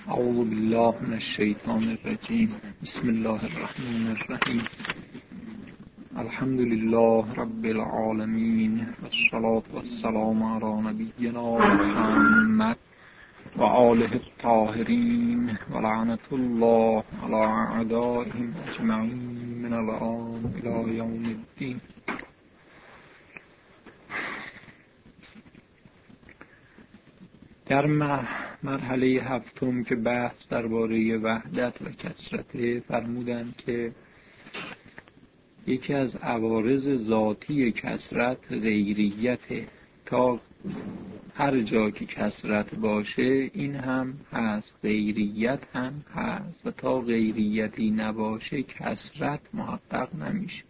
اعوذ بالله من الشیطان الرجیم. بسم الله الرحمن الرحیم. الحمد لله رب العالمین والصلاة والسلام علی نبینا محمد و آله الطاهرین و لعنت الله علی اعدائهم اجمعین من الان الی یوم الدین. در مرحله هفتم که بحث درباره وحدت و کثرت فرمودند که یکی از عوارض ذاتی کثرت غیریت، تا هر جا که کثرت باشه این هم هست، غیریت هم هست، و تا غیریتی نباشه کثرت محقق نمیشه.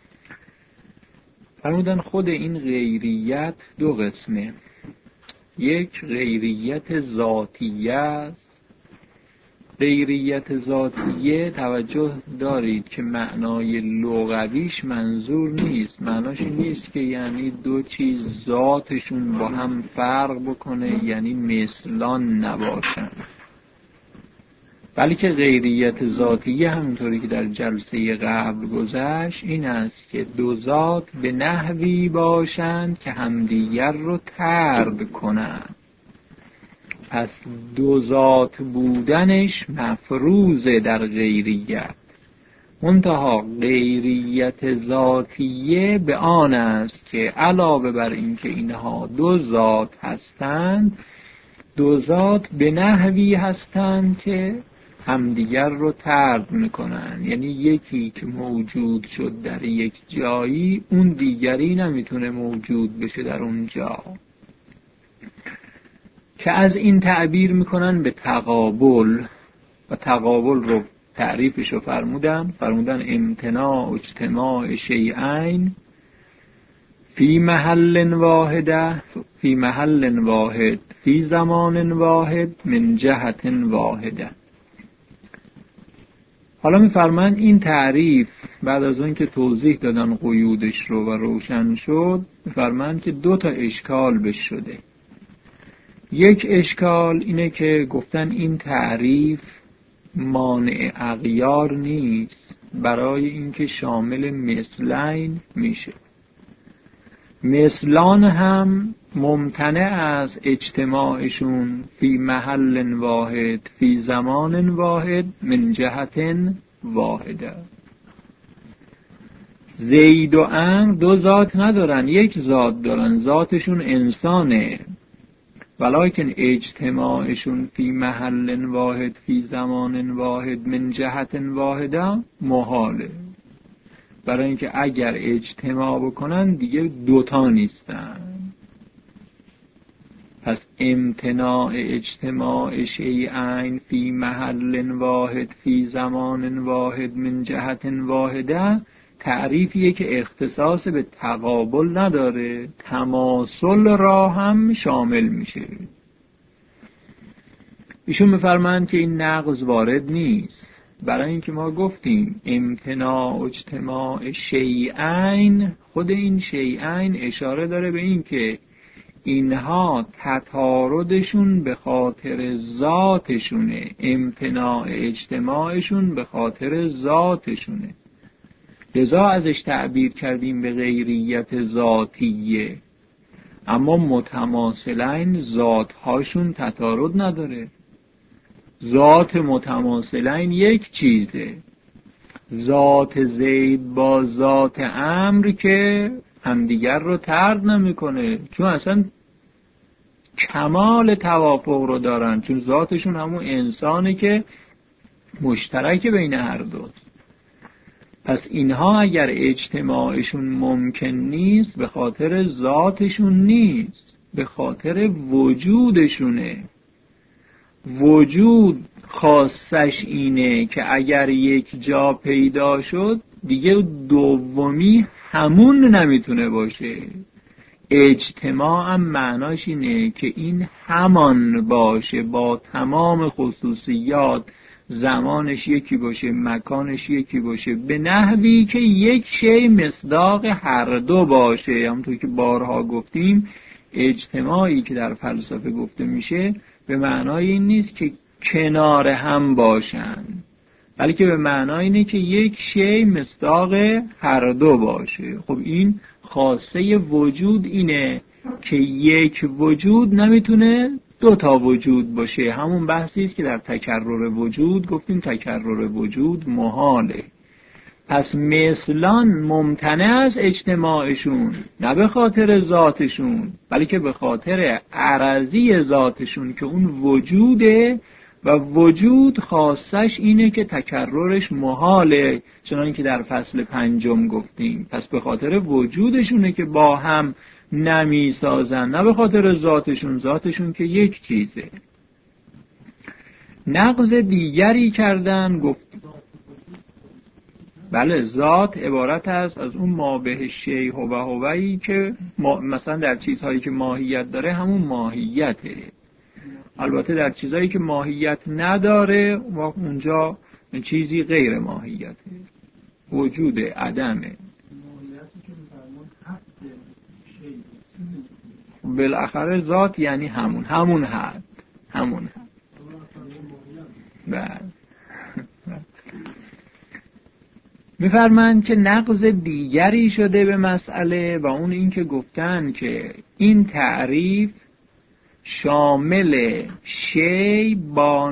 فرمودن خود این غیریت دو قسمه. یک غیریت ذاتیه است. غیریت ذاتیه توجه دارید که معنای لغویش منظور نیست، معناش نیست که یعنی دو چیز ذاتشون با هم فرق بکنه، یعنی مثلان نباشن، بلکه غیریت ذاتیه همونطوری که در جلسه قبل گذشت این است که دو ذات به نحوی باشند که همدیگر رو طرد کنند. پس دو ذات بودنش مفروضه در غیریت. منتها غیریت ذاتیه به آن است که علاوه بر اینکه اینها دو ذات هستند، دو ذات به نحوی هستند که همدیگر رو طرد میکنن. یعنی یکی که موجود شد در یک جایی، اون دیگری نمیتونه موجود بشه در اون جا، که از این تعبیر میکنن به تقابل. و تقابل رو تعریفش رو فرمودن امتناع اجتماع شیئین فی محل واحده فی محل واحد فی زمان واحد من جهت واحده. حالا میفرمایند این تعریف بعد از اون که توضیح دادن قیودش رو و روشن شد، میفرمایند که دو تا اشکال بش شده. یک اشکال اینه که گفتن این تعریف مانع اغیار نیست برای اینکه شامل مثلین میشه. مثلان هم ممتنع از اجتماعشون فی محل واحد فی زمان واحد من جهت واحده. زید و عمرو دو ذات ندارن، یک ذات دارن، ذاتشون انسانه، ولکن اجتماعشون فی محل واحد فی زمان واحد من جهت واحده محاله، برای اینکه اگر اجتماع بکنن دیگه دوتا نیستن. پس امتناع اجتماع شیئین فی محل واحد فی زمان واحد من جهت واحده تعریفیه که اختصاص به تقابل نداره، تماثل را هم شامل میشه. ایشون میفرمایند که این نقض وارد نیست، برای اینکه ما گفتیم امتناع اجتماع شیئین، خود این شیئین اشاره داره به این که اینها تطاردشون به خاطر ذاتشونه، امتناع اجتماعشون به خاطر ذاتشونه، لذا ازش تعبیر کردیم به غیریت ذاتیه. اما متماثلین ذاتهاشون تطارد نداره، ذات متماثلین یک چیزه. ذات زید با ذات عمرو که همدیگر رو طرد نمیکنه، چون اصلا کمال توافق رو دارن، چون ذاتشون همون انسانه که مشترک بین هر دوست. پس اینها اگر اجتماعشون ممکن نیست به خاطر ذاتشون نیست، به خاطر وجودشونه. وجود خاصش اینه که اگر یک جا پیدا شد دیگه دومی همون نمیتونه باشه. اجتماع هم معناش اینه که این همان باشه، با تمام خصوصیات، زمانش یکی باشه، مکانش یکی باشه، به نحوی که یک شی مصداق هر دو باشه. همونطور که بارها گفتیم اجتماعی که در فلسفه گفته میشه به معنای این نیست که کنار هم باشند، بلکه به معنای اینه که یک شی مصداق هر دو باشه. خب این خاصه وجود اینه که یک وجود نمیتونه دو تا وجود باشه. همون بحثی است که در تکرر وجود گفتیم تکرر وجود محاله. پس مثلان ممتنع از اجتماعشون، نه به خاطر ذاتشون بلکه به خاطر عرضی ذاتشون که اون وجوده و وجود خاصش اینه که تکررش محاله، چنانکه که در فصل 5 گفتیم. پس به خاطر وجودشونه که با هم نمی سازن، نه به خاطر ذاتشون که یک چیزه. نقض دیگری کردن گفت بله، ذات عبارت است از اون ما به شیء هوایی که مثلا در چیزهایی که ماهیت داره همون ماهیته. البته در چیزهایی که ماهیت نداره اونجا چیزی غیر ماهیته، وجود عدمه. بالاخره ذات یعنی همون حد. بله. می‌فرمایند که نقض دیگری شده به مسئله و اون این که گفتن که این تعریف شامل شی با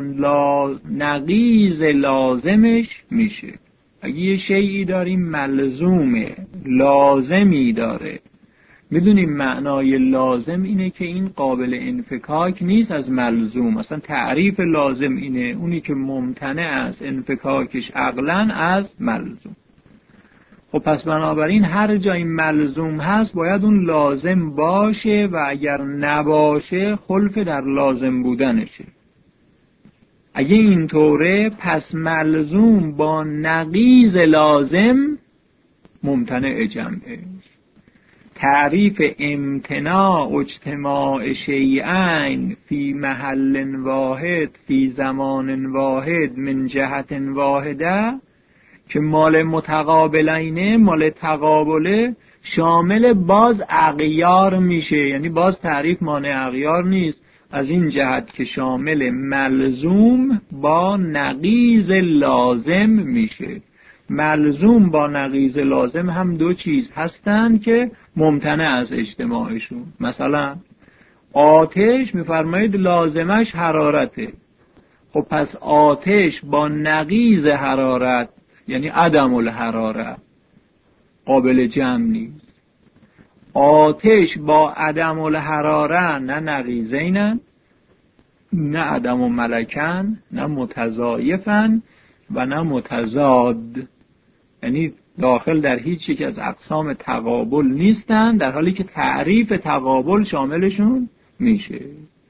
نقیض لازمش میشه. اگه یه شیئی داریم ملزومه، لازمی داره، میدونیم معنای لازم اینه که این قابل انفکاک نیست از ملزوم. اصلا تعریف لازم اینه، اونی که ممتنع از انفکاکش عقلاً از ملزوم. خب پس بنابراین هر جای ملزوم هست باید اون لازم باشه و اگر نباشه خلف در لازم بودنشه. اگه اینطوره پس ملزوم با نقیض لازم ممتنع جمعه. تعریف امتناع اجتماع شیئین فی محل واحد فی زمان واحد من جهت واحده که مال متقابلینه، مال تقابله، شامل باز اغیار میشه. یعنی باز تعریف مانع اغیار نیست، از این جهت که شامل ملزوم با نقیض لازم میشه. ملزوم با نقیض لازم هم دو چیز هستند که ممتنع از اجتماعشون. مثلا آتش میفرمایید لازمش حرارته. خب پس آتش با نقیض حرارت یعنی عدم الحراره قابل جمع نیست. آتش با عدم الحراره نه نقیضینن، نه عدم و ملکن، نه متضایفن و نه متضاد. یعنی داخل در هیچ یک از اقسام تقابل نیستن، در حالی که تعریف تقابل شاملشون میشه.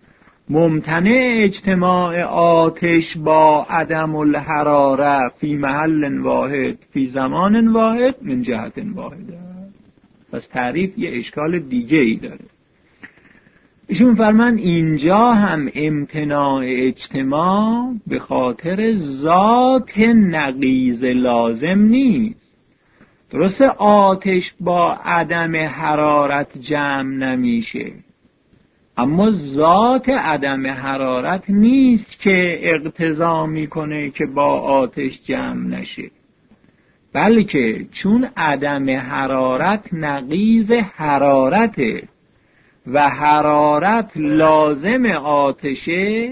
ممتنع اجتماع آتش با عدم الحراره فی محل واحد فی زمان واحد من جهت واحده. پس تعریف یه اشکال دیگه ای داره. ایشون فرمان اینجا هم امتناع اجتماع به خاطر ذات نقیض لازم نیست. درسته آتش با عدم حرارت جمع نمیشه، اما ذات عدم حرارت نیست که اقتضا میکنه که با آتش جمع نشه، بلکه چون عدم حرارت نقیض حرارته و حرارت لازم آتشه،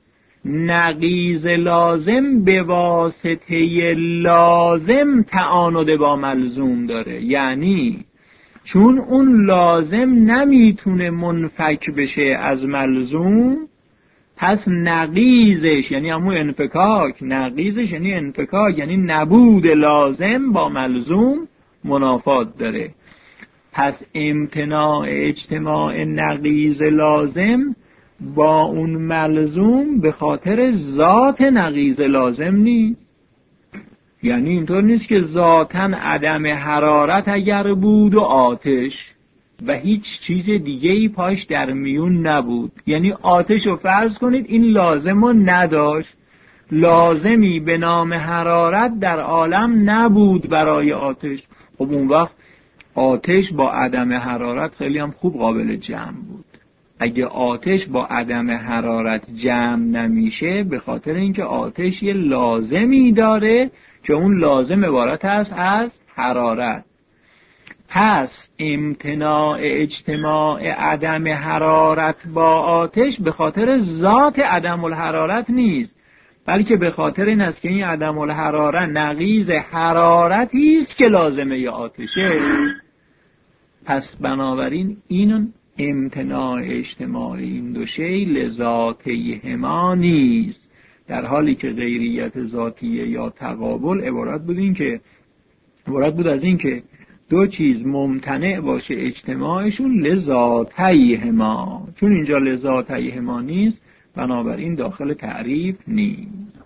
نقیض لازم به واسطه لازم تعاند با ملزوم داره. یعنی چون اون لازم نمیتونه منفک بشه از ملزوم، پس نقیضش یعنی همون انفکاک، نقیضش یعنی انفکاک، یعنی نبود لازم با ملزوم منافات داره. پس امتناع اجتماع نقیض لازم با اون ملزوم به خاطر ذات نقیض لازم نیست. یعنی اینطور نیست که ذاتاً عدم حرارت اگر بود و آتش و هیچ چیز دیگه‌ای پاش در میون نبود، یعنی آتش رو فرض کنید این لازم رو نداشت، لازمی به نام حرارت در عالم نبود برای آتش، خب اون وقت آتش با عدم حرارت خیلی هم خوب قابل جمع بود. اگه آتش با عدم حرارت جمع نمیشه به خاطر اینکه آتش یه لازمی داره که اون لازم عبارت است از حرارت. پس امتناع اجتماع عدم حرارت با آتش به خاطر ذات عدم الحرارت نیست، بلکه به خاطر این است که این عدم الحرارت نقیض حرارتی است که لازمه آتشه. پس بنابراین این امتناع اجتماع این دو شی لذاتیهما نیست، در حالی که غیریت ذاتیه یا تقابل عبارت بود از این که دو چیز ممتنع باشه اجتماعشون لذاتیهما. چون اینجا لذاتیهما نیست بنابراین داخل تعریف نیست.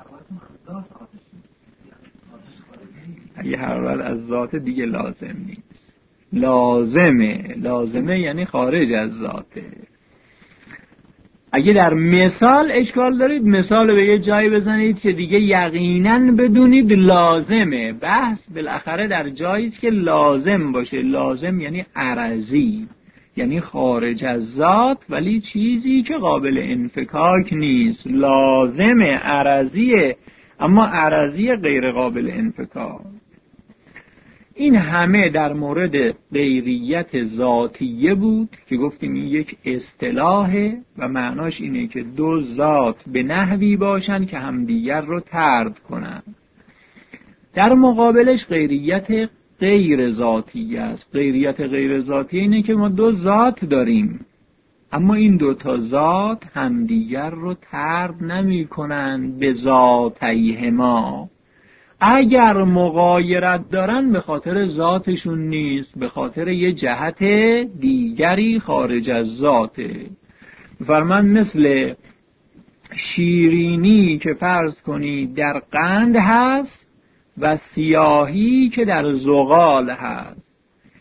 اگه حرارت از ذات دیگه لازم نیست، لازمه یعنی خارج از ذاته. اگه در مثال اشکال دارید مثال به یه جایی بزنید که دیگه یقینا بدونید لازمه. بحث بالاخره در جایی است که لازم باشه. لازم یعنی عرضی، یعنی خارج از ذات ولی چیزی که قابل انفکاک نیست. لازم عرضیه اما عرضی غیر قابل انفکاک. این همه در مورد غیریت ذاتیه بود که گفتیم این یک اصطلاحه و معناش اینه که دو ذات به نحوی باشن که همدیگر رو طرد کنن. در مقابلش غیریت غیر ذاتیه است. غیریت غیر ذاتیه اینه که ما دو ذات داریم اما این دو تا ذات همدیگر رو طرد نمی کنن به ذاتیهما. اگر مغایرت دارن به خاطر ذاتشون نیست، به خاطر یه جهت دیگری خارج از ذاته. فرمان مثل شیرینی که فرض کنی در قند هست و سیاهی که در زغال هست.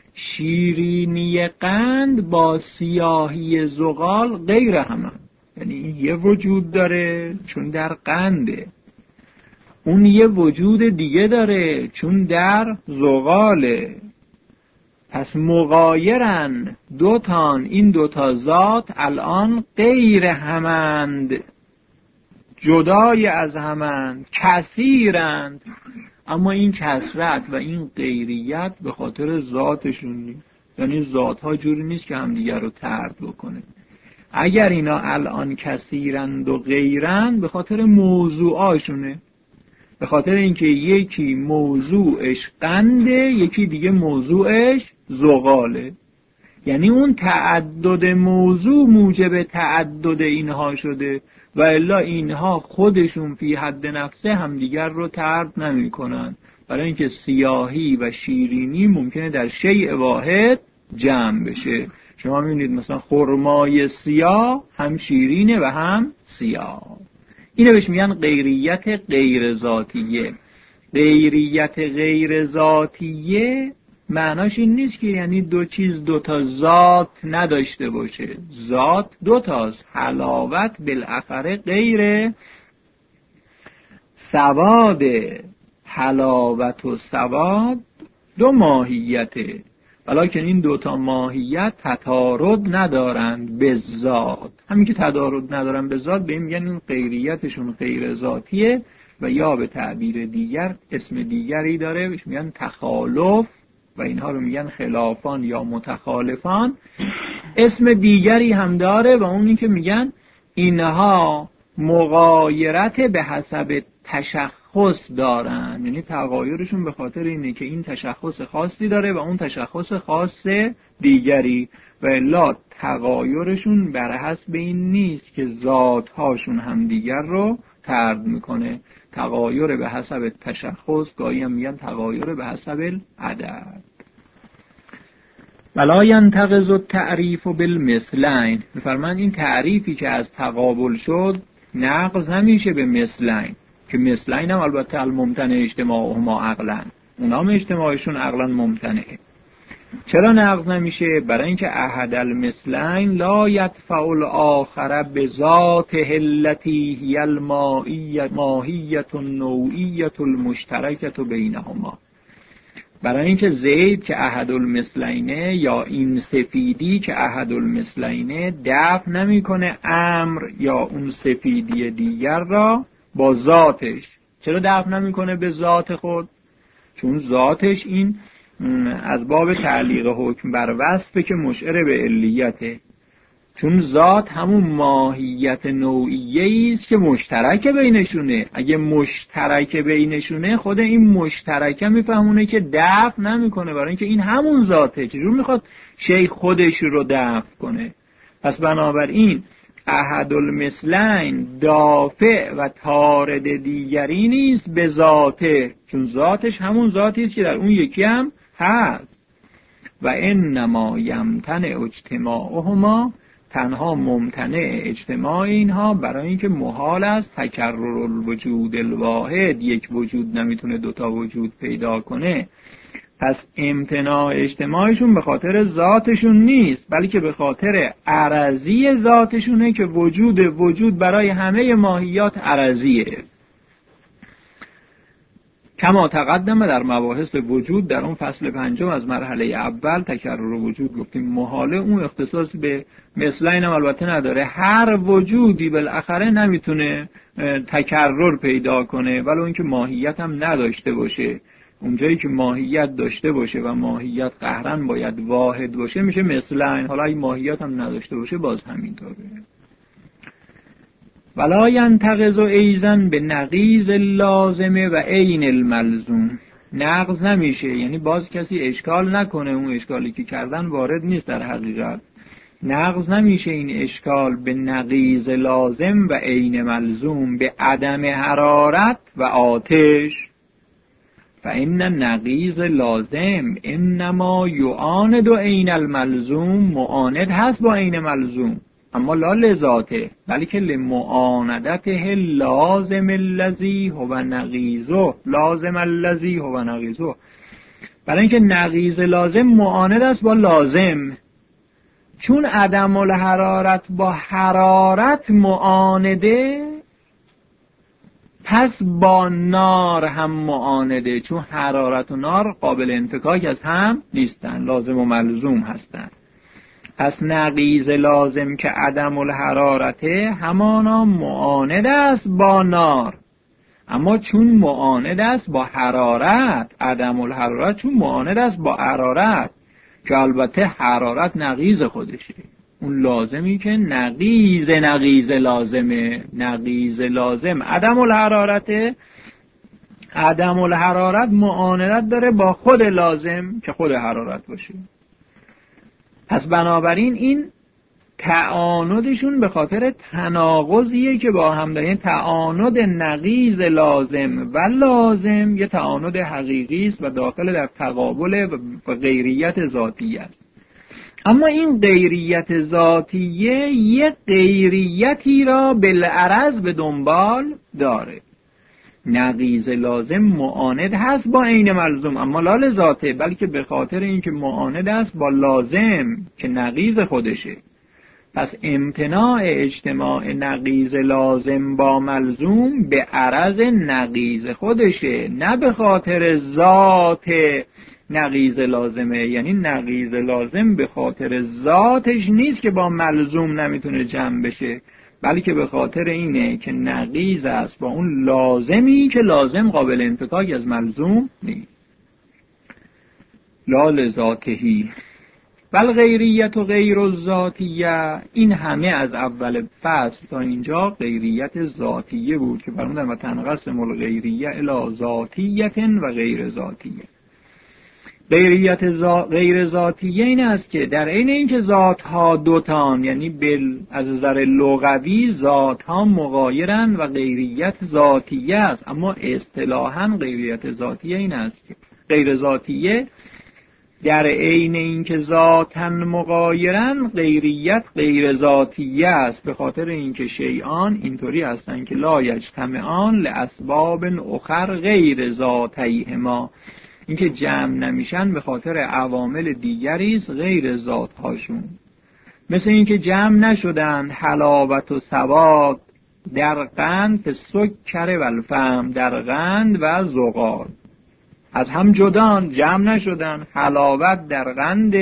شیرینی قند با سیاهی زغال غیر همه، یعنی یه وجود داره چون در قنده، اون یه وجود دیگه داره چون در زغاله. پس مغایرن دوتان، این دوتا ذات الان غیر همند، جدای از همند، کثیرند، اما این کثرت و این غیریت به خاطر ذاتشون نیست. یعنی ذاتها جوری نیست که همدیگر رو طرد بکنه. اگر اینا الان کثیرند و غیرند به خاطر موضوعاشونه، به خاطر اینکه یکی موضوعش قنده یکی دیگه موضوعش زغاله. یعنی اون تعدد موضوع موجب تعدد اینها شده و الا اینها خودشون فی حد نفسه همدیگر رو طرد نمی کنن، برای اینکه سیاهی و شیرینی ممکنه در شیء واحد جمع بشه. شما میبینید مثلا خرمای سیاه هم شیرینه و هم سیاه. اینو بهش میگن غیریت غیر ذاتیه. غیریت غیر ذاتیه معناش این نیست که یعنی دو چیز دو تا ذات نداشته باشه. ذات دو تاست. حلاوت بالاخره غیر سواد. حلاوت و سواد دو ماهیته، ولیکن این دوتا ماهیت تضاد ندارند به ذات. همین که تضاد ندارند به ذات به این میگن این غیریتشون غیر ذاتیه و یا به تعبیر دیگر اسم دیگری داره بهش میگن تخالف و اینها رو میگن خلافان یا متخالفان. اسم دیگری هم داره و اون این که میگن اینها مغایرت به حسب تشخص دارن، یعنی تغایرشون به خاطر اینه که این تشخص خاصی داره و اون تشخص خاص دیگری و الا تغایرشون بر حسب این نیست که ذاتهاشون هم دیگر رو طرد میکنه. تغایر به حسب تشخص گاهی هم میگن تغایر به حسب العدد. ولا ينتقض التعریف بالمثلین. میفرمان این تعریفی که از تقابل شد نقض نمیشه به مثلین، که مثلین هم البته الممتنع اجتماعهما عقلا، اونا هم اجتماعشون عقلا ممتنعه. چرا نقض نمیشه؟ برای اینکه احد المثلین لا یدفع الاخر بذاته التي هی الماهیت النوعیت المشترکت بینهما. برای اینکه زید که احدالمثلینه یا این سفیدی که احدالمثلینه دفع نمیکنه امر یا اون سفیدی دیگر را با ذاتش. چرا دفع نمیکنه به ذات خود؟ چون ذاتش این از باب تعلیق حکم بر وصفه که مشعر به علیته. چون ذات همون ماهیت نوعیه‌ای است که مشترک بینشونه. اگه مشترک بینشونه خود این مشترکه میفهمونه که دفع نمیکنه، برای اینکه این همون ذاته. چجور میخواد شیء خودش رو دفع کنه؟ پس بنابراین احدالمثلین دافع و طارد دیگری نیست به ذاته، چون ذاتش همون ذاتی است که در اون یکی هم هست. و انما یمتنع اجتماعهما، تنها ممتنع اجتماع اینها برای اینکه محال است تکرر الوجود الواحد، یک وجود نمیتونه دوتا وجود پیدا کنه. پس امتناع اجتماعشون به خاطر ذاتشون نیست، بلکه به خاطر عرضی ذاتشونه که وجود برای همه ماهیات عرضیه. کما تقدم در مباحث وجود در اون فصل 5 از مرحله اول تکرر وجود گفتیم محاله، اون اختصاص به مثلین هم البته نداره. هر وجودی بالاخره نمیتونه تکرر پیدا کنه ولو اینکه ماهیت هم نداشته باشه. اونجایی که ماهیت داشته باشه و ماهیت قهرن باید واحد باشه میشه مثلین، حالا این ماهیت هم نداشته باشه باز همینطوره. ولا ینتقض ایزن به نقیض لازمه و عین الملزوم. نقض نمیشه، یعنی باز کسی اشکال نکنه اون اشکالی که کردن وارد نیست. در حقیقت نقض نمیشه این اشکال به نقیض لازم و عین ملزوم، به عدم حرارت و آتش. فإن نقیض لازم انما یعاند عین الملزوم، معاند هست با عین ملزوم، اما لا لذاته بلکه لمعاندته لازم الذی هو نقیضه، لازم الذی هو نقیضه. برای اینکه نقیض لازم معاند است با لازم، چون عدم الحرارت با حرارت معانده، پس با نار هم معانده، چون حرارت و نار قابل انفکاک از هم نیستن، لازم و ملزوم هستند. پس نقیض لازم که عدم الحرارته همانا معاند است با نار، اما چون معاند است با حرارت، عدم الحرارت چون معاند است با حرارت، که البته حرارت نقیض خودشه، اون لازمی که نقیض لازمه. نقیض لازم عدم الحرارته، عدم الحرارت معاندت داره با خود لازم که خود حرارت باشه. پس بنابراین این تعاندشون به خاطر تناقضیه که با هم دارن. تعاند نقیض لازم و لازم یه تعاند حقیقی است و داخل در تقابل و غیریت ذاتیه است. اما این غیریت ذاتیه یه غیریتی را بالعرض به دنبال داره. نقیض لازم معاند هست با عین ملزوم، اما لا لذاته بلکه به خاطر اینکه معاند است با لازم که نقیض خودشه. پس امتناع اجتماع نقیض لازم با ملزوم به عرض نقیض خودشه، نه به خاطر ذات نقیض لازمه. یعنی نقیض لازم به خاطر ذاتش نیست که با ملزوم نمیتونه جمع بشه، بلکه به خاطر اینه که نقیض است با اون لازمی که لازم قابل انفکاک از ملزوم نیست. لا لذاتهی بل غیریت و غیر الذاتیه. این همه از اول فصل تا اینجا غیریت ذاتیه بود که فرمودن و تنقسم الغیریه الی ذاتیه و غیر ذاتیه. غیریت غیر ذاتیه این است که در عین اینکه ذاتها دوتان، یعنی از نظر لغوی ذاتها مغایرن و غیریت ذاتیه است، اما اصطلاحاً غیریت ذاتیه این است که غیر ذاتیه در عین اینکه ذاتاً مغایرن غیریت غیر ذاتیه است، به خاطر اینکه شیئان اینطوری هستند که لا یجتمعان لاسباب اخر غیر ذاتیهما، اینکه جمع نمیشن به خاطر عوامل دیگری است غیر ذاتهاشون. مثل اینکه جمع نشدند حلاوت و سواد در قند، سکر و الفم در قند و زغال. از هم جدان، جمع نشدن. حلاوت در قند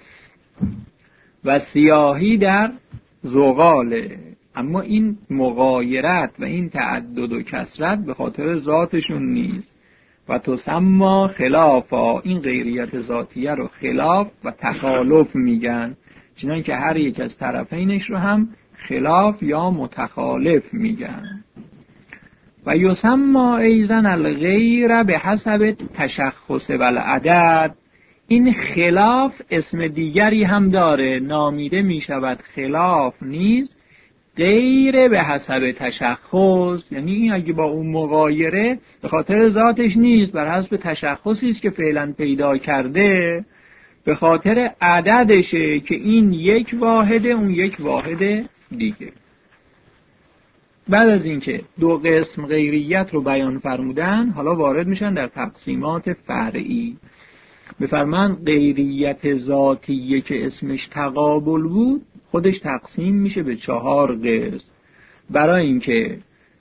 و سیاهی در زغاله. اما این مغایرت و این تعدد و کثرت به خاطر ذاتشون نیست. و تسمى خلافا، این غیریت ذاتیه رو خلاف و تخالف میگن، چنان که هر یک از طرفینش رو هم خلاف یا متخالف میگن. و یسمى ایضا الغیر به حسب تشخص و العدد، این خلاف اسم دیگری هم داره، نامیده میشود خلاف نیز غیر به حسب تشخص، یعنی این اگه با اون مغایره به خاطر ذاتش نیست، بر حسب تشخصی است که فعلا پیدا کرده، به خاطر عددشه که این یک واحده اون یک واحد دیگه. بعد از اینکه دو قسم غیریت رو بیان فرمودن، حالا وارد میشن در تقسیمات فرعی. بفرمان غیریت ذاتیه که اسمش تقابل بود، خودش تقسیم میشه به 4 قسم. برای اینکه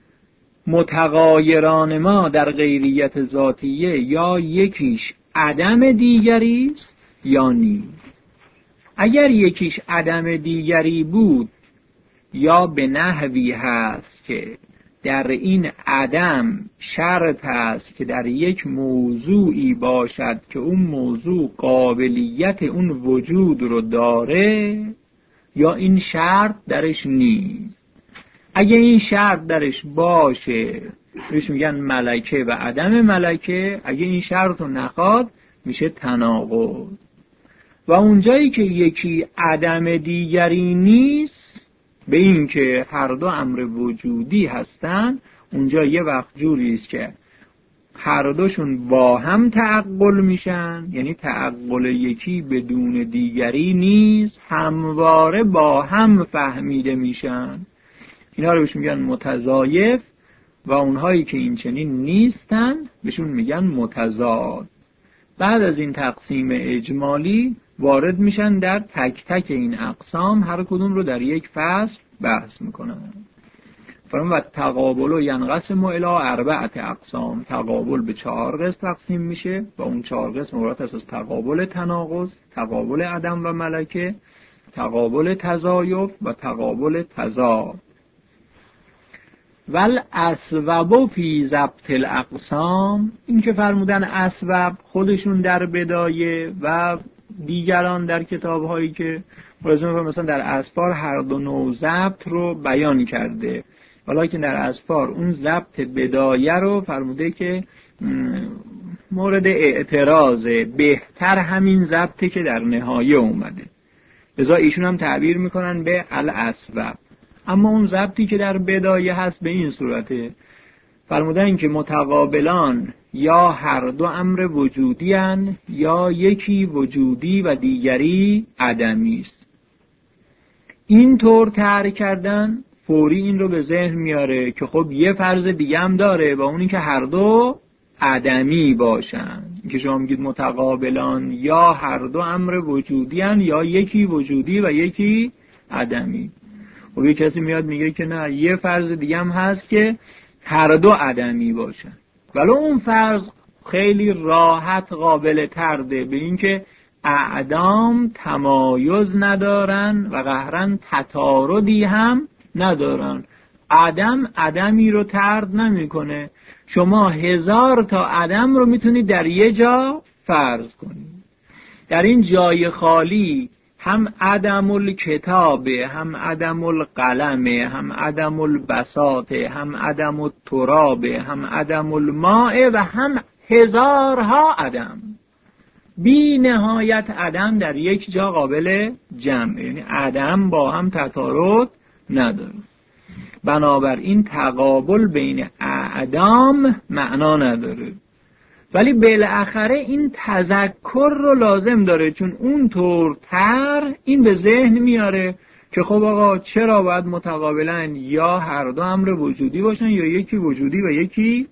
متغایران ما در غیریت ذاتیه یا یکیش عدم دیگری است یا نیست. اگر یکیش عدم دیگری بود یا به نحوی هست که در این عدم شرط هست که در یک موضوعی باشد که اون موضوع قابلیت اون وجود رو داره، یا این شرط درش نیست. اگه این شرط درش باشه بهش میگن ملکه و عدم ملکه، اگه این شرط رو نخواد میشه تناقض. و اونجایی که یکی عدم دیگری نیست، به این که هر دو امر وجودی هستن، اونجا یه وقت جوری است که هر دوشون با هم تعقل میشن، یعنی تعقل یکی بدون دیگری نیست، همواره با هم فهمیده میشن. اینا رو بهش میگن متضایف، و اونهایی که این چنین نیستن بهشون میگن متضاد. بعد از این تقسیم اجمالی وارد میشن در تک تک این اقسام، هر کدوم رو در یک فصل بحث میکنن. فرمان و تقابل و ینقسم الی 4 اقسام، تقابل به 4 قسم تقسیم میشه و اون 4 قسم عبارت است از تقابل تناقض، تقابل عدم و ملکه، تقابل تضایف و تقابل تضاد. ول اسباب فی ضبط الاقسام، این که فرمودن اسباب خودشون در بدایه و دیگران در کتاب‌هایی که مثلا در اسفار هر دو نوع ضبط رو بیان کرده، حالا که در اسفار اون ضبط بدایه رو فرموده که مورد اعتراضه، بهتر همین ضبطی که در نهایه اومده، لذا ایشون هم تعبیر میکنن به الاسباب. اما اون ضبطی که در بدایه هست به این صورته، فرمودن که متقابلان یا هر دو امر وجودی هن، یا یکی وجودی و دیگری عدمی است. این طور طرح کردن فوری این رو به ذهن میاره که خب یه فرض دیگه هم داره، و اونی که هر دو عدمی باشن، که شما میگید متقابلان یا هر دو امر وجودی هن، یا یکی وجودی و یکی عدمی. و یه کسی میاد میگه که نه، یه فرض دیگه هم هست که هر دو عدمی باشن، ولی اون فرض خیلی راحت قابل طرده، به این که اعدام تمایز ندارن و قهرن تطاردی هم ندارن. عدم عدمی رو طرد نمیکنه. شما 1000 تا عدم رو میتونید در یه جا فرض کنید. در این جای خالی هم عدم الکتابه، هم عدم القلمه، هم عدم البساطه، هم عدم الترابه، هم عدم الماء و هم هزارها عدم، بی نهایت عدم در یک جا قابل جمع، یعنی عدم با هم تطارد نداره. بنابراین تقابل بین اعدام معنا نداره، ولی بالاخره این تذکر رو لازم داره، چون اون طور تر این به ذهن میاره که خب آقا چرا باید متقابلن یا هر دو امر وجودی باشن، یا یکی وجودی و یکی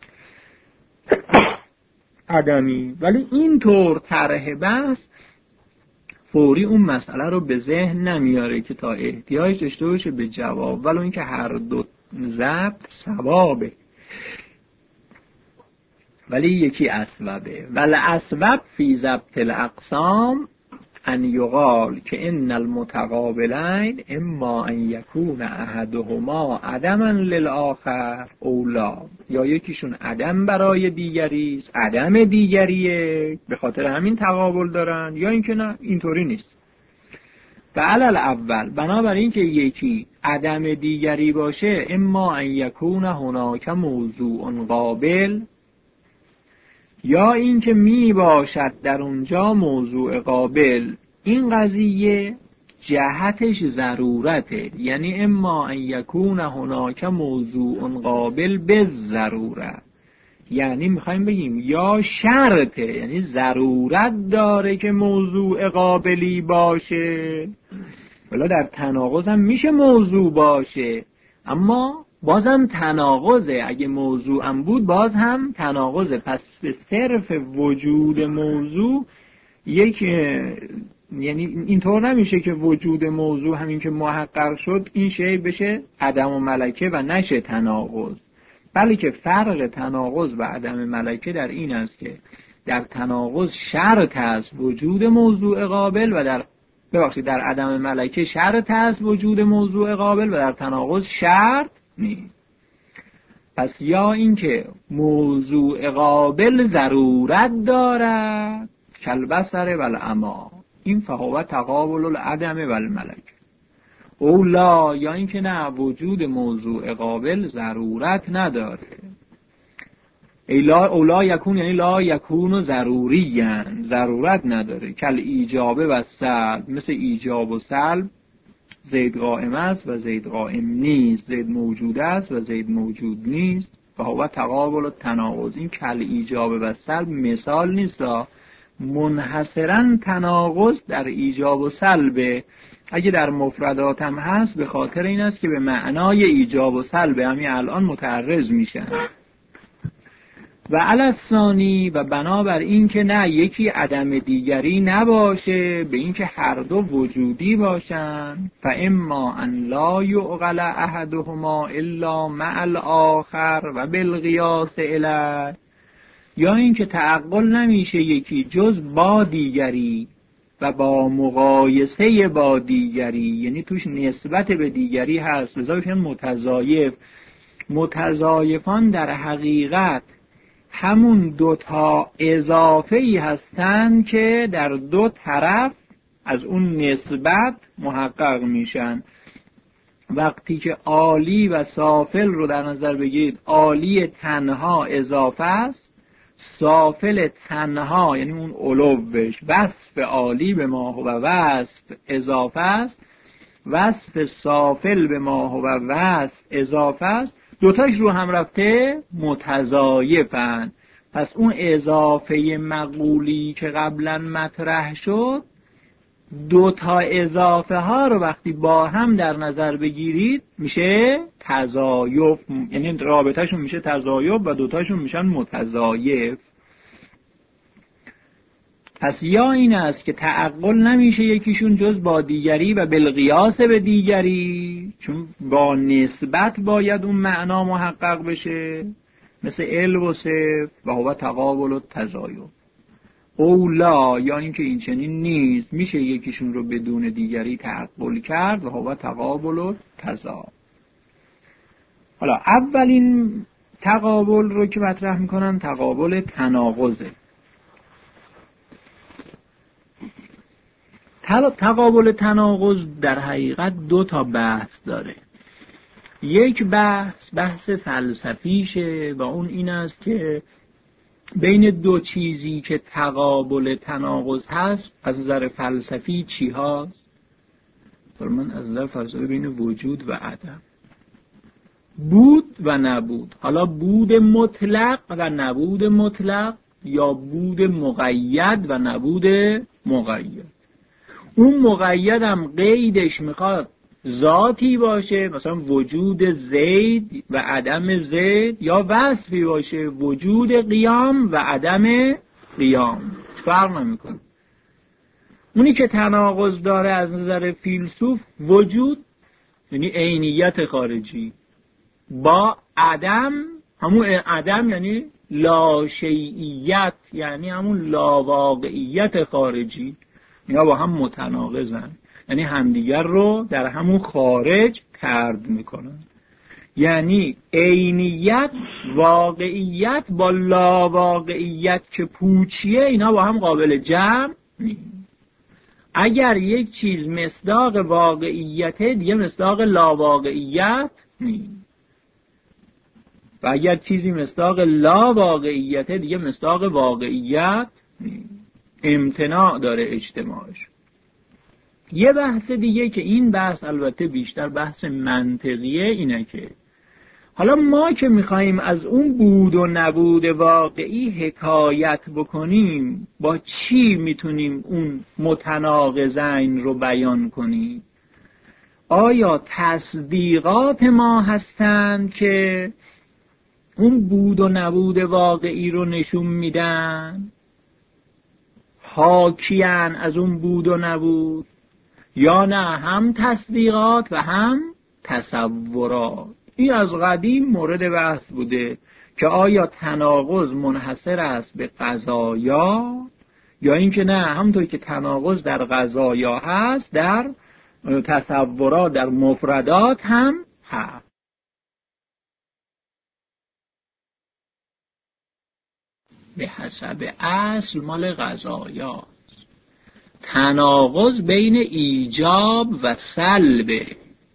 عدمی. ولی این طور طرح بحث فوری اون مسئله رو به ذهن نمیاره که تا احتیاج داشته باشه به جواب، ولی این که هر دو ضبط ثوابه. ولی یکی اسببه. ولی اسبب فی ضبط الاقسام ان یقال که ان المتقابلین اما ان یکون احدهما عدما للآخر او لا، یا یکیشون عدم برای دیگری است، عدم دیگریه به خاطر همین تقابل دارن، یا اینکه نه اینطوری نیست. و علل اول، بنابراین که یکی عدم دیگری باشه، اما ان یکون هناک موضوع قابل، یا اینکه می باشد در اونجا موضوع قابل. این قضیه جهتش ضرورته، یعنی اما ان یکون هناک موضوع قابل به ضرورت، یعنی میخوایم بگیم یا شرطه، یعنی ضرورت داره که موضوع قابلی باشه. ولی در تناقض هم میشه موضوع باشه، اما بازم تناقضه. اگه موضوع هم بود باز هم تناقضه. پس به صرف وجود موضوع یعنی اینطور نمیشه که وجود موضوع همین که محقق شد این شی بشه عدم و ملکه و نشه تناقض، بلکه فرق تناقض و عدم ملکه در این است که در تناقض شرط است وجود موضوع قابل و در عدم ملکه شرط است وجود موضوع قابل و در تناقض شرط نیست. پس یا اینکه موضوع قابل ضرورت دارد کالبصر والعمی، این فهو تقابل العدم والملکه، او لا، یا اینکه نه وجود موضوع قابل ضرورت نداره. اولا یکون یعنی لا یکون ضروری، ضرورت نداره. کل ایجابه و سلب، مثل ایجاب و سلب، زید قائم است و زید قائم نیست، زید موجود است و زید موجود نیست. و هو تقابل التناقض، این کل ایجابه و سلب مثال نیست، منحصرا تناقض در ایجاب و سلبه. اگه در مفردات هم هست به خاطر این است که به معنای ایجاب و سلبه همین الان متعرض میشن. و علی الثانی، و بنابر این که نه یکی عدم دیگری نباشه، به این که هر دو وجودی باشن، فاما ان لا یعقل احدهما الا مع الاخر و بالقیاس الیه، یا این که تعقل نمیشه یکی جز با دیگری و با مقایسه با دیگری، یعنی توش نسبت به دیگری هست، لذا بشن متضایف. متضایفان در حقیقت همون دوتا اضافه‌ای هستند که در دو طرف از اون نسبت محقق میشن. وقتی که عالی و سافل رو در نظر بگیرید، عالی تنها اضافه است، سافل تنها یعنی اون علوش، وصف عالی به ما هو وصف اضافه است، وصف سافل به ما هو وصف اضافه است، دوتاش رو هم رفته متضایفن. پس اون اضافه مقولی که قبلا مطرح شد، دوتا اضافه ها رو وقتی با هم در نظر بگیرید میشه تضایف، یعنی رابطهشون میشه تضایف و دوتاشون میشن متضایف. پس یا این است که تعقل نمیشه یکیشون جز با دیگری و بالقیاس به دیگری، چون با نسبت باید اون معنا محقق بشه، مثل علم و صف و هو تقابل و تضایف. اولا، یا اینکه این چنین نیست، میشه یکیشون رو بدون دیگری تعقل کرد و هو تقابل و تضایف. حالا اولین تقابل رو که مطرح میکنن تقابل تناقضه. تقابل تناقض در حقیقت دو تا بحث داره. یک بحث فلسفیشه و اون این است که بین دو چیزی که تقابل تناقض هست از نظر فلسفی چی هاست؟ من از نظر فلسفی بین وجود و عدم، بود و نبود. حالا بود مطلق و نبود مطلق، یا بود مقید و نبود مقید. اون مقید هم قیدش میخواد ذاتی باشه، مثلا وجود زید و عدم زید، یا وصفی باشه وجود قیام و عدم قیام، فرق نمیکنه. اونی که تناقض داره از نظر فیلسوف وجود یعنی عینیت خارجی با عدم، همون عدم یعنی لاشیئیت یعنی همون لاواقعیت خارجی، اینا با هم متناقضن، یعنی همدیگر رو در همون خارج طرد میکنن. یعنی عینیت، واقعیت با لاواقعیت که پوچیه، اینا با هم قابل جمع نیست. اگر یک چیز مصداق واقعیته دیگه مصداق لاواقعیت نیست، و اگر چیزی مصداق لاواقعیته دیگه مصداق واقعیت نیست. امتناع داره اجتماعش. یه بحث دیگه که این بحث البته بیشتر بحث منطقیه اینه که حالا ما که میخواییم از اون بود و نبود واقعی حکایت بکنیم، با چی میتونیم اون متناقضین رو بیان کنیم؟ آیا تصدیقات ما هستند که اون بود و نبود واقعی رو نشون میدن، حاکیان از اون بود و نبود، یا نه هم تصدیقات و هم تصورات؟ این از قدیم مورد بحث بوده که آیا تناقض منحصر است به قضایا، یا اینکه نه، همونطور که تناقض در قضایا هست در تصورات، در مفردات هم هست. به حسب اصل مال قضایا تناقض بین ایجاب و سلبه.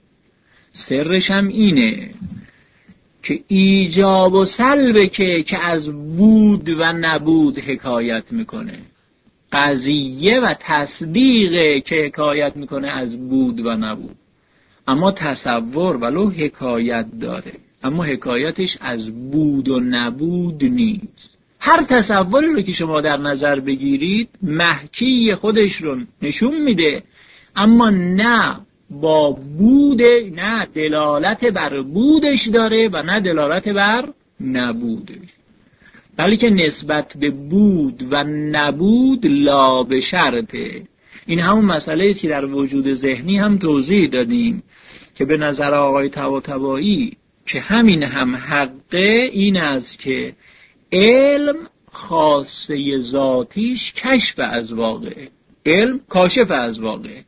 سرش هم اینه که ایجاب و سلبه که از بود و نبود حکایت میکنه، قضیه و تصدیقه که حکایت میکنه از بود و نبود. اما تصور ولو حکایت داره، اما حکایتش از بود و نبود نیست. هر تصوری رو که شما در نظر بگیرید محکی خودش رو نشون میده، اما نه با بود، نه دلالت بر بودش داره و نه دلالت بر نبودش، بلکه نسبت به بود و نبود لا به شرطه. این همون مسئله است که در وجود ذهنی هم توضیح دادیم که به نظر آقای طباطبایی که همین هم حقه، این است که علم خاصه ذاتیش کشف از واقعه، علم کاشف از واقعه.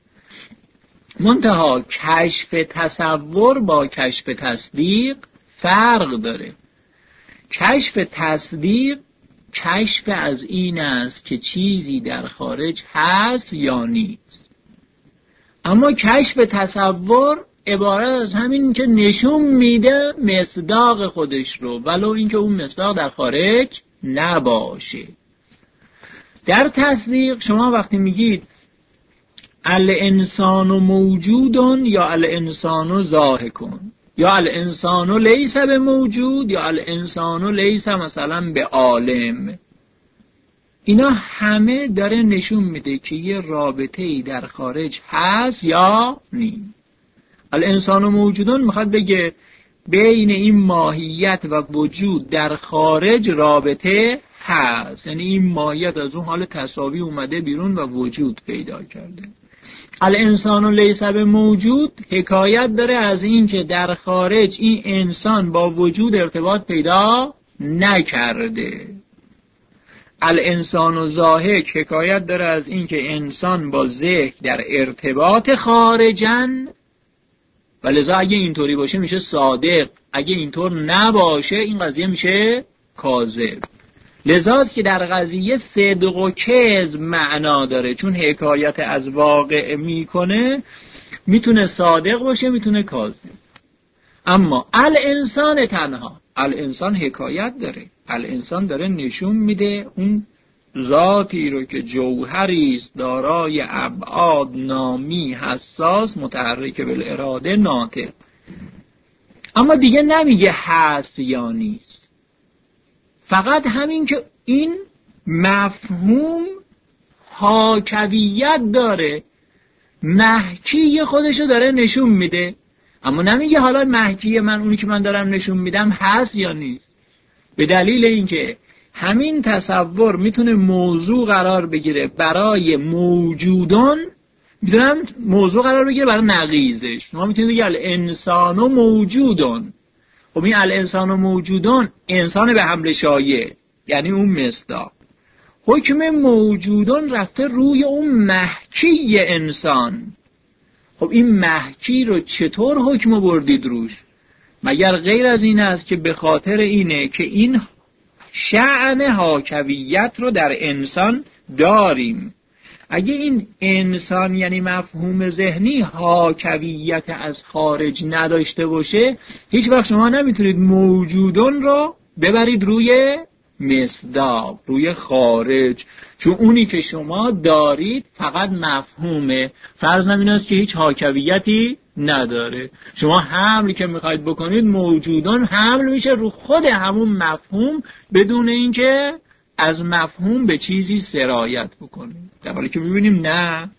منتها کشف تصور با کشف تصدیق فرق داره. کشف تصدیق کشف از این است که چیزی در خارج هست یا نیست، اما کشف تصور عبارت از همین که نشون میده مصداق خودش رو، ولو اینکه اون مصداق در خارج نباشه. در تصدیق شما وقتی میگید الانسان موجودون یا الانسان ضاحکون یا الانسان لیس به موجود یا الانسان لیس مثلا به عالم، اینا همه داره نشون میده که یه رابطه‌ای در خارج هست یا نیست. الانسان موجودون میخواد بگه بین این ماهیت و وجود در خارج رابطه هست، یعنی این ماهیت از اون حال تساوی اومده بیرون و وجود پیدا کرده. الانسان لیس به موجود حکایت داره از این که در خارج این انسان با وجود ارتباط پیدا نکرده. الانسان ضاحک حکایت داره از این که انسان با ذهن در ارتباط خارجن، و لذا اگه اینطوری باشه میشه صادق، اگه اینطور نباشه این قضیه میشه کاذب. لذاست که در قضیه صدق و کذب معنا داره، چون حکایت از واقع میکنه، میتونه صادق باشه میتونه کاذب. اما الانسان تنها، الانسان حکایت داره، الانسان داره نشون میده اون ذاتی رو که جوهری است دارای ابعاد نامی حساس متحرک بالاراده ناطق، اما دیگه نمیگه هست یا نیست. فقط همین که این مفهوم حاکویت داره، محکی خودشو داره نشون میده، اما نمیگه حالا محکی من اونی که من دارم نشون میدم هست یا نیست. به دلیل اینکه همین تصور میتونه موضوع قرار بگیره برای موجودان، میتونم موضوع قرار بگیره برای نقیضش. ما میتونیم بگیم انسان و موجودان، خب این الانسان و موجودون، انسان به حمل شایع یعنی اون مصداق. حکم موجودون رفته روی اون محکی انسان. خب این محکی رو چطور حکم بردید روش؟ مگر غیر از این است که به خاطر اینه که این شأن حاکویت رو در انسان داریم. اگه این انسان یعنی مفهوم ذهنی حاکویت از خارج نداشته باشه، هیچ وقت شما نمیتونید موجودون رو ببرید روی مصداق، روی خارج، چون اونی که شما دارید فقط مفهومه. فرض نمیناست که هیچ حاکویتی نداره. شما حملی که میخواید بکنید موجودون حمل میشه رو خود همون مفهوم بدون اینکه از مفهوم به چیزی سرایت بکنید. در حالی که میبینیم نه،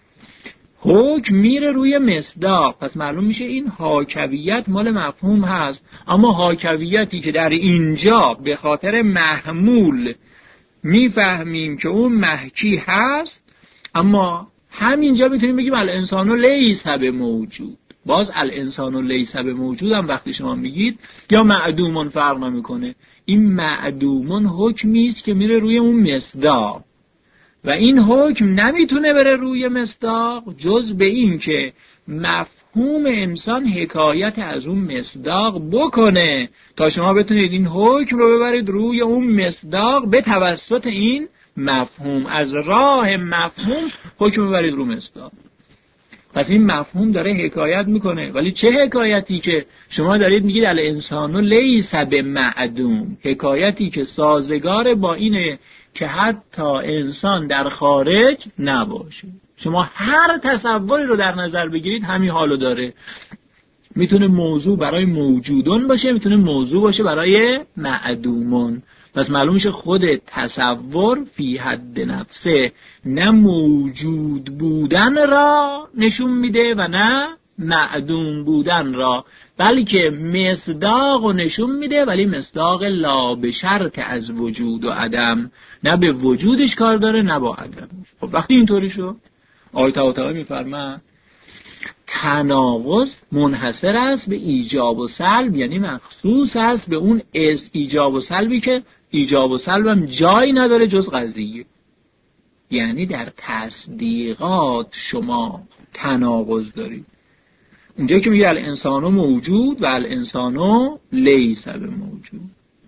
حکم میره روی مصداق. پس معلوم میشه این حاکویت مال مفهوم هست، اما حاکویتی که در اینجا به خاطر محمول میفهمیم که اون محکی هست، اما همینجا میتونیم بگیم الانسان لیس بموجود. باز الانسان لیس بموجود هم وقتی شما میگید یا معدومون فرق نمیکنه. این معدومون حکمی است که میره روی اون مصداق و این حکم نمیتونه بره روی مصداق جز به این که مفهوم انسان حکایت از اون مصداق بکنه تا شما بتونید این حکم رو ببرید روی اون مصداق به توسط این مفهوم. از راه مفهوم حکم ببرید رو مصداق. پس این مفهوم داره حکایت میکنه. ولی چه حکایتی که شما دارید میگید الانسان لیس بمعدوم؟ حکایتی که سازگار با اینه که حتی انسان در خارج نباشه. شما هر تصوری رو در نظر بگیرید همین حالو داره. میتونه موضوع برای موجودون باشه، میتونه موضوع باشه برای معدومون. پس معلوم میشه خود تصور فی حد نفسه نه موجود بودن را نشون میده و نه معدوم بودن را، بلکه مصداق رو نشون میده، ولی مصداق لا به شرط از وجود و عدم، نه به وجودش کار داره نه با عدم. خب وقتی اینطوری شد آیه طباطبایی میفرماید تناقض منحصر است به ایجاب و سلب، یعنی مخصوص است به اون ایجاب و سلبی که ایجاب و سلب هم جایی نداره جز قضیه. یعنی در تصدیقات شما تناقض دارید. اونجا که میگه الانسانو موجود و الانسانو لیس بموجود.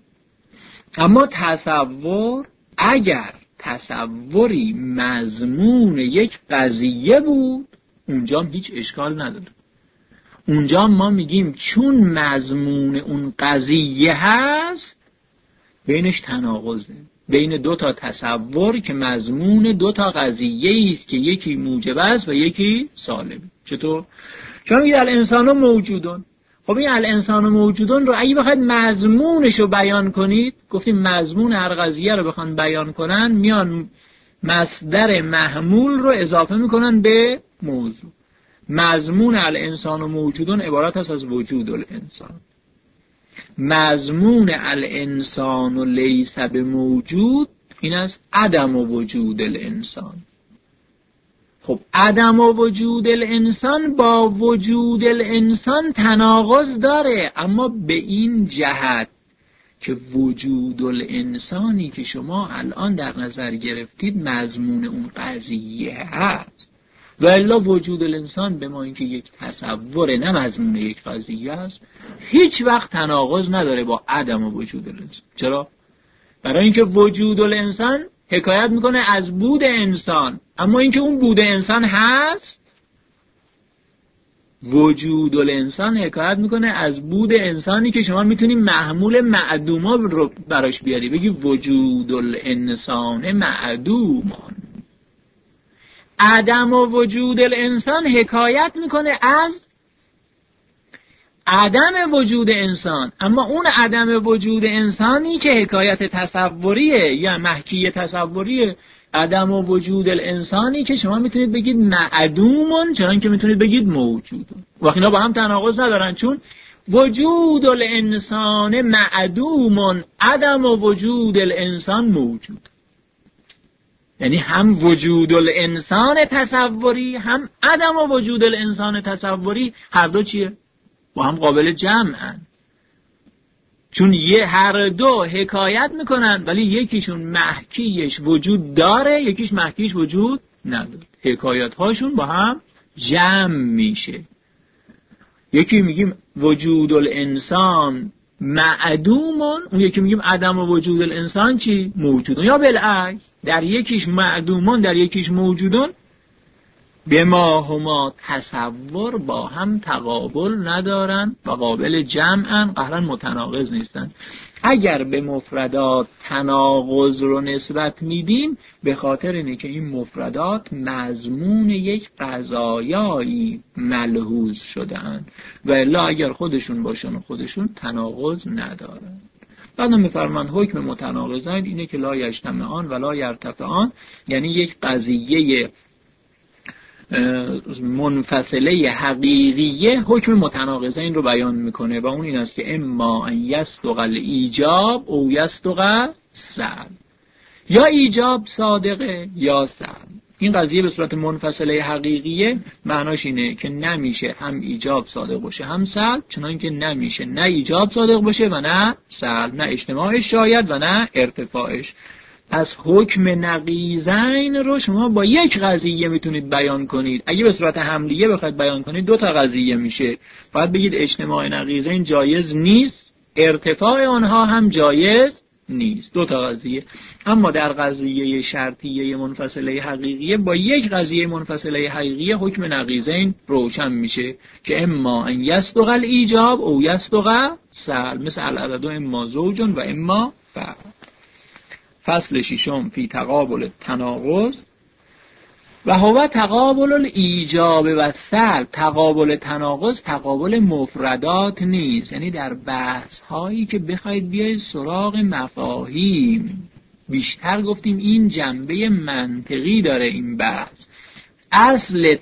اما تصور، اگر تصوری مضمون یک قضیه بود اونجا هیچ اشکال نداره. اونجا ما میگیم چون مضمون اون قضیه هست بینش تناقضه، بین دو تا تصور که مضمون دو تا قضیه است که یکی موجب است و یکی سالب. چطور؟ چون میگه الانسان موجودون. خب این الانسان موجودون رو اگه بخواید مضمونش رو بیان کنید، گفتیم مضمون هر قضیه رو بخوان بیان کنن میان مصدر محمول رو اضافه میکنن به موضوع. مضمون الانسان موجودون عبارت است از وجود الانسان. مضمون الانسان لیس بموجود این است عدم وجود الانسان. خب عدم وجود الانسان با وجود الانسان تناقض داره، اما به این جهت که وجود الانسانی که شما الان در نظر گرفتید مضمون اون قضیه هست، و الا وجود الانسان به ما اینکه یک تصور نه مضمون یک قضیه است هیچ وقت تناقض نداره با عدم وجود الانسان. چرا؟ برای اینکه وجود الانسان حکایت میکنه از بود انسان، اما اینکه اون بود انسان هست، وجود الانسان حکایت میکنه از بود انسانی که شما میتونی محمول معدوما رو براش بیاری، بگی وجود الانسان معدومان. عدم و وجود الانسان حکایت میکنه از عدم وجود انسان، اما اون عدم وجود انسانی که حکایت تصوریه یا محکی تصوریه، عدم و وجود الانسانی که شما میتونید بگید معدومون چنان که میتونید بگید موجودون. وقتی اینا با هم تناقض ندارن، چون وجود الانسان معدومون عدم و وجود الانسان موجود. یعنی هم وجود الانسان تصوری هم عدم و وجود الانسان تصوری هر دو چیه؟ با هم قابل جمعن. چون هر دو حکایت میکنن ولی یکیشون محکیش وجود داره، یکیش محکیش وجود نداره. حکایت هاشون با هم جمع میشه. یکی میگیم وجود الانسان معدومون، اون یکی میگیم عدم وجود الانسان چی؟ موجودون. یا بالعکس، در یکیش معدومون در یکیش موجودون، به ما هما تصور با هم تقابل ندارن و قابل جمعن، قهرن متناقض نیستن. اگر به مفردات تناقض رو نسبت میدیم به خاطر اینه که این مفردات مضمون یک قضایایی ملحوظ شدن و الا اگر خودشون باشن و خودشون تناقض ندارن. بعدم میفرمان حکم متناقضین اینه که لا یجتمعان و لا یرتفعان، یعنی یک قضیه منفصله حقیقیه حکم متناقضین رو بیان میکنه و اون این است که اما ان یصدق الایجاب او یصدق سلب، یا ایجاب صادقه یا سلب. این قضیه به صورت منفصله حقیقیه معناش اینه که نمیشه هم ایجاب صادق باشه هم سلب، چنان که نمیشه نه ایجاب صادق باشه و نه سلب، نه اجتماعش شاید و نه ارتفاعش. از حکم نقیضین رو شما با یک قضیه میتونید بیان کنید. اگه به صورت حملیه بخواید بیان کنید دو تا قضیه میشه. باید بگید اجتماع نقیضین جایز نیست، ارتفاع آنها هم جایز نیست، دو تا قضیه. اما در قضیه شرطیه منفصله حقیقیه با یک قضیه منفصله حقیقیه حکم نقیضین روشن میشه که اما ان یصدق الایجاب او یصدق سلب، مثل العدد اما زوج و اما فعل. فصل ششم فی تقابل تناقض و هو تقابل الایجاب و سلب. تقابل تناقض تقابل مفردات نیست، یعنی در بحث هایی که بخواید بیاید سراغ مفاهیم، بیشتر گفتیم این جنبه منطقی داره این بحث. اصل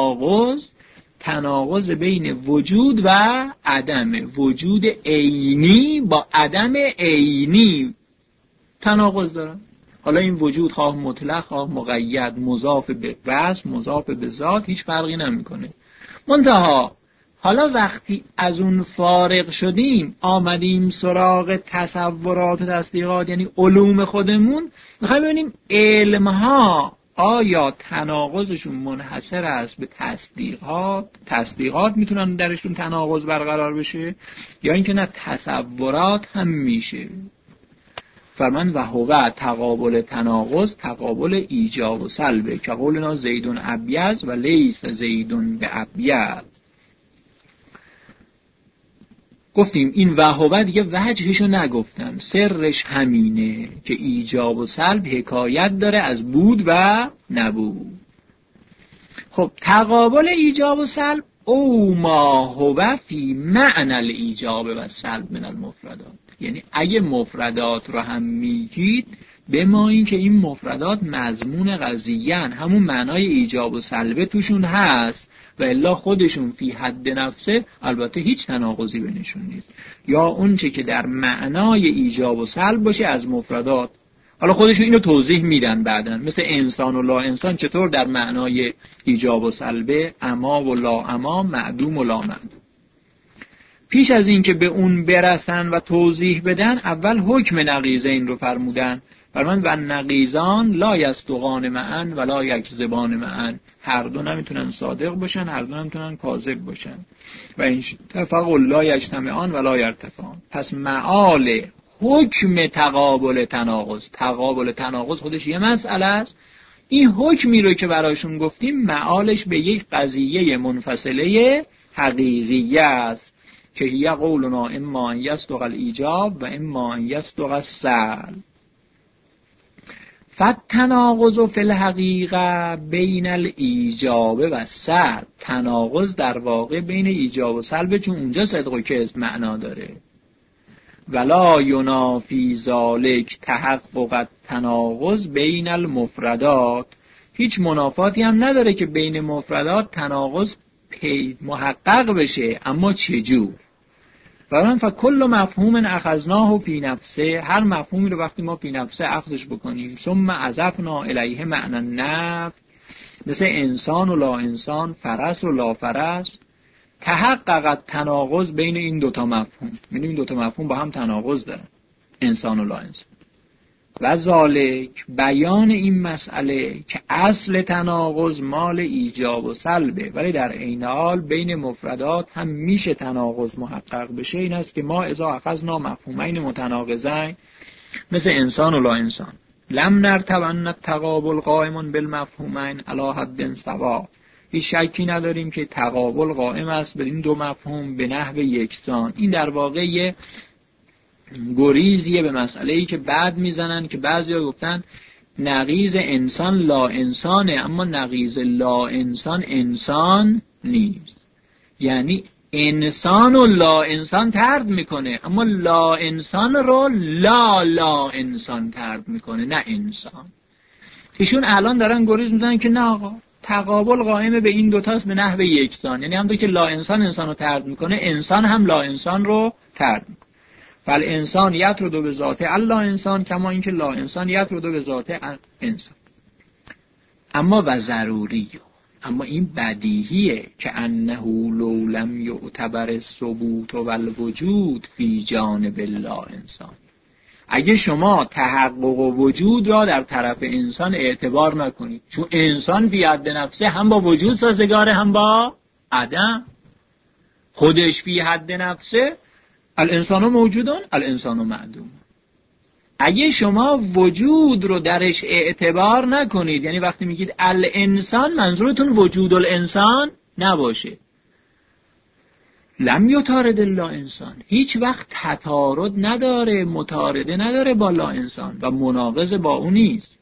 تناقض بین وجود و عدم، وجود عینی با عدم عینی تناقض دارن. حالا این وجود خواه مطلق خواه مقید، مضاف به وصف مضاف به ذات، هیچ فرقی نمیکنه. منتها حالا وقتی از اون فارغ شدیم آمدیم سراغ تصورات و تصدیقات، یعنی علوم خودمون، میخوایم ببینیم علمها آیا تناقضشون منحصر است به تصدیقات میتونن درشون تناقض برقرار بشه، یا اینکه نه تصورات هم میشه. فرمان و هو تقابل تناقض تقابل ایجاب و سلبه که قولنا زیدون ابیض و لیس زیدون به ابیض. گفتیم این و هو دیگه وجهشو نگفتم، سرش همینه که ایجاب و سلب حکایت داره از بود و نبود. خب تقابل ایجاب و سلب او ما هو فی معنی الایجاب و سلب من المفردات، یعنی اگه مفردات رو هم میگید به ما این که این مفردات مضمون قضیه‌ان، همون معنای ایجاب و سلبه توشون هست و الا خودشون فی حد نفسه البته هیچ تناقضی بینشون نیست. یا اون چه که در معنای ایجاب و سلب باشه از مفردات، حالا خودشون اینو توضیح میدن بعدن، مثل انسان و لا انسان چطور در معنای ایجاب و سلبه، اما و لا اما، معدوم و لا معدوم. پیش از این که به اون برسن و توضیح بدن اول حکم نقیضین رو فرمودن. فرمان و نقیضان لا یصدقان معا و لا یکذبان معا، هر دو نمیتونن صادق باشن هر دو نمیتونن کاذب باشن. و این اتفاق لا یجتمعان و لا یرتفعان. پس معال حکم تقابل تناقض خودش یه مسئله است. این حکمی رو که براشون گفتیم معالش به یک قضیه منفصله حقیقیه است که هی قولنا اما ان یصدق الایجاب و اما ان یصدق السلب. فالتناقض فی الحقیقه بین الایجاب و السلب، تناقض در واقع بین ایجاب و سلب، چون اونجا صدق و کذب معنا داره. ولا ینافی ذالک تحقق التناقض بین المفردات، هیچ منافاتی هم نداره که بین مفردات تناقض محقق بشه، اما چجور؟ برای فکل مفهوم اخذناه فی نفسه، هر مفهومی رو وقتی ما فی نفسه اخذش بکنیم ثم اضفنا الیه معنی نفی، مثل انسان و لا انسان، فرس و لا فرس، تحقق تناقض بین این دوتا مفهوم. می‌بینیم این دوتا مفهوم با هم تناقض دارن، انسان و لا انسان. و ذالک بیان این مسئله که اصل تناقض مال ایجاب و سلبه، ولی در عین حال بین مفردات هم میشه تناقض محقق بشه. این است که ما اذا اخذنا مفهومین متناقضین مثل انسان و لا انسان لم نرتب ان التقابل قائم بالمفهومین علی حد سوا، هیچ شکی نداریم که تقابل قائم است به این دو مفهوم به نحو یکسان. این در واقع گریزیه به مسئله‌ای که بعد میزنن که بعضیا گفتن نقیض انسان لا انسانه، اما نقیض لا انسان انسان نیست. یعنی انسان و لا انسان طرد میکنه، اما لا انسان رو لا انسان طرد میکنه، نه انسان. ایشون الان دارن گریز میزنن که نه آقا، تقابل قائم به این دوتاست به نحو یکسان. یعنی همونطور که لا انسان انسان رو طرد میکنه، انسان هم لا انسان رو طرد میکنه. فالانسان یطرد به ذات الا انسان کما اینکه لا انسان یطرد به ذات انسان. اما و ضروری، اما این بدیهیه که انه لو لم یعتبر الثبوت والوجود فی جانب لا انسان، اگه شما تحقق و وجود را در طرف انسان اعتبار نکنید، چون انسان فی حد نفسه هم با وجود سازگاره هم با عدم، خودش فی حد نفسه الانسان موجودون الانسان معدوم. اگه شما وجود رو درش اعتبار نکنید، یعنی وقتی میگید الانسان منظورتون وجود الانسان نباشه، لم یطارد لا انسان، هیچ وقت تطارد نداره، مطارده نداره با لا انسان و مناقض با اون نیست.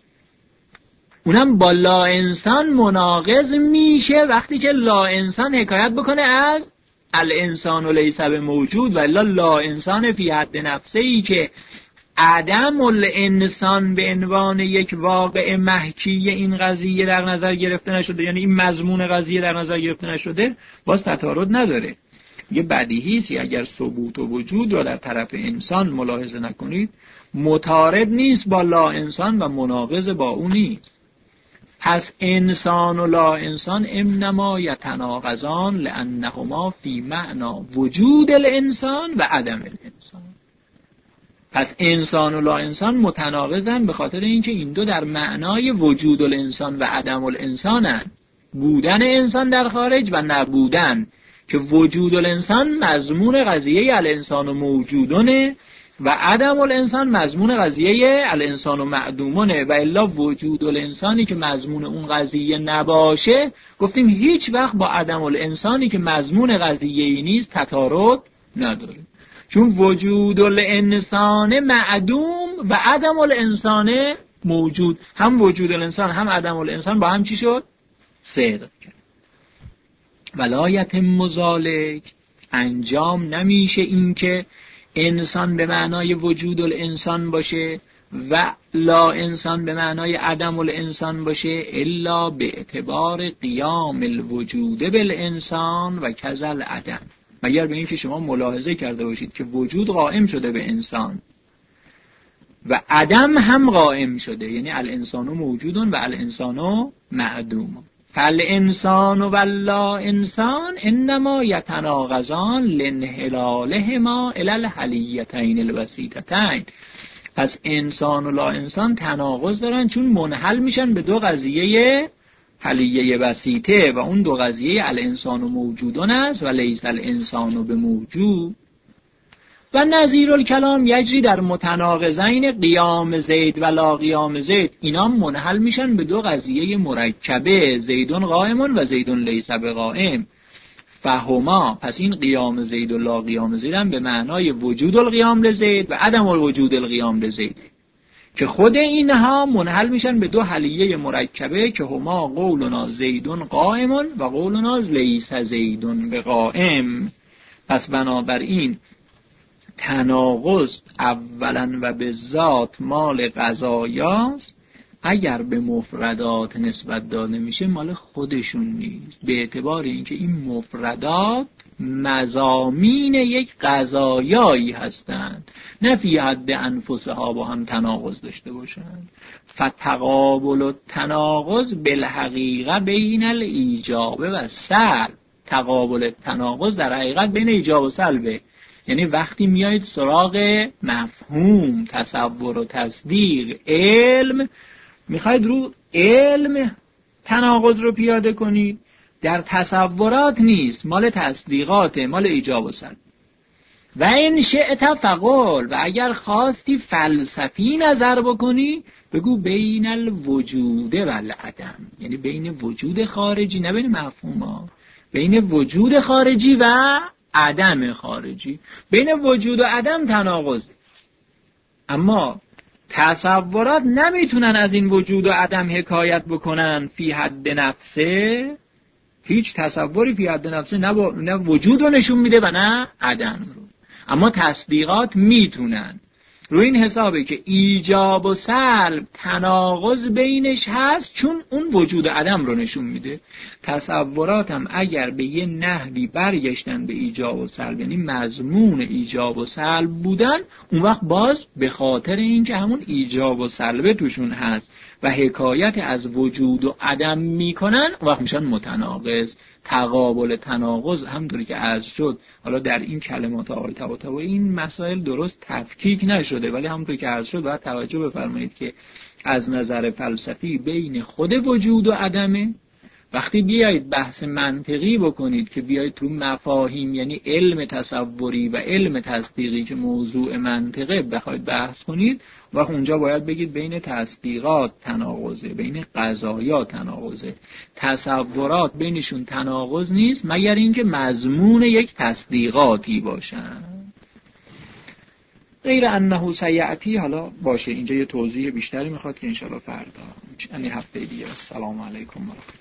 اونم با لا انسان مناقض میشه وقتی که لا انسان حکایت بکنه از الانسان و لیس موجود، و الا لا انسان فی حد نفسه ای که عدم الانسان به عنوان یک واقع محکی این قضیه در نظر گرفته نشده، یعنی این مضمون قضیه در نظر گرفته نشده، باز تطارد نداره. یه بدیهی است اگر ثبوت و وجود را در طرف انسان ملاحظه نکنید، متعارض نیست با لا انسان و مناقض با اون نیست. پس انسان و لا انسان انما یتناقضان لانهما فی معنا وجود الانسان و عدم الانسان. پس انسان و لا انسان متناقضن به خاطر اینکه این دو در معنای وجود الانسان و عدم الانسانن، بودن انسان در خارج و نبودن، که وجود الانسان مضمون قضیه الانسان موجودونه و عدم الانسان مضمون قضیه الانسان معدومونه. و الا وجود الانسانی که مضمون اون قضیه نباشه، گفتیم هیچ وقت با عدم الانسانی که مضمون قضیه ای نیست تطارد نداره، چون وجود الانسان معدوم و عدم الانسان موجود، هم وجود الانسان هم عدم الانسان با هم چی شد؟ صدق کرد. ولایت مزالک، انجام نمیشه این که انسان به معنای وجود الانسان باشه و لا انسان به معنای عدم الانسان باشه الا به اعتبار قیام الوجود بالانسان و کذل عدم، مگر به این که شما ملاحظه کرده باشید که وجود قائم شده به انسان و عدم هم قائم شده، یعنی الانسان موجودون و الانسان معدوم. فالانسان و لا انسان انما یتناقضان لانحلالهما الی الحلیتین الوسیطتین. پس انسان و لا انسان تناقض دارن چون منحل میشن به دو قضیه حلیه وسیطه، و اون دو قضیه الانسان موجودون است و لیس الانسان به موجود. و نظیر الکلام یجری در متناقضین قیام زید و لا قیام زید، اینا منحل میشن به دو قضیه مرکبه، زیدون قائمون و زیدون لیس بقائم. فهما، پس این قیام زید و لا قیام زید هم به معنای وجود القیام لزید و عدم الوجود القیام لزید، که خود اینها منحل میشن به دو حلیه مرکبه که هما قولنا زیدون قائمون و قولنا لیس زیدون بقائم. پس بنابراین تناقض اولا و به ذات مال قضایاست، اگر به مفردات نسبت داده میشه مال خودشون نیست، به اعتبار اینکه این مفردات مضامین یک قضایایی هستند، نه فی حد انفسها با هم تناقض داشته باشند. فتقابل التناقض بالحقیقه بین الایجاب و سلب، تقابل تناقض در حقیقت بین ایجاب و سلبه. یعنی وقتی میایید سراغ مفهوم، تصور و تصدیق، علم، میخواید رو علم تناقض رو پیاده کنید، در تصورات نیست، مال تصدیقاته، مال ایجاب و سلب. و این شئت فقل، و اگر خواستی فلسفی نظر بکنی بگو بین الوجود و العدم، یعنی بین وجود خارجی، نه بین مفهوما، بین وجود خارجی و عدم خارجی. بین وجود و عدم تناقض، اما تصورات نمیتونن از این وجود و عدم حکایت بکنن فی حد نفسه. هیچ تصوری فی حد نفسه نه وجود رو نشون میده و نه عدم رو، اما تصدیقات میتونن. روی این حسابه که ایجاب و سلب تناقض بینش هست، چون اون وجود عدم رو نشون میده. تصورات هم اگر به یه نحوی برگشتن به ایجاب و سلب، یعنی مضمون ایجاب و سلب بودن، اون وقت باز به خاطر اینکه همون ایجاب و سلب توشون هست و حکایت از وجود و عدم میکنن، اون وقت میشن متناقض. تقابل تناقض همونطوری که عرض شد، حالا در این کلمات آقای طباطبایی این مسائل درست تفکیک نشده، ولی همونطوری که عرض شد باید توجه بفرمایید که از نظر فلسفی بین خود وجود و عدمه. وقتی بیایید بحث منطقی بکنید که بیایید تو مفاهیم، یعنی علم تصوری و علم تصدیقی که موضوع منطقه بخواید بحث کنید، و اونجا باید بگید بین تصدیقات تناقضه، بین قضایا تناقضه. تصورات بینشون تناقض نیست مگر اینکه مضمون یک تصدیقاتی باشن. غیر انه سیأتی، حالا باشه اینجا یه توضیح بیشتری میخواد که انشاءالله فردا، یعنی هفته دیگه. السلام علیکم و رحمت الله.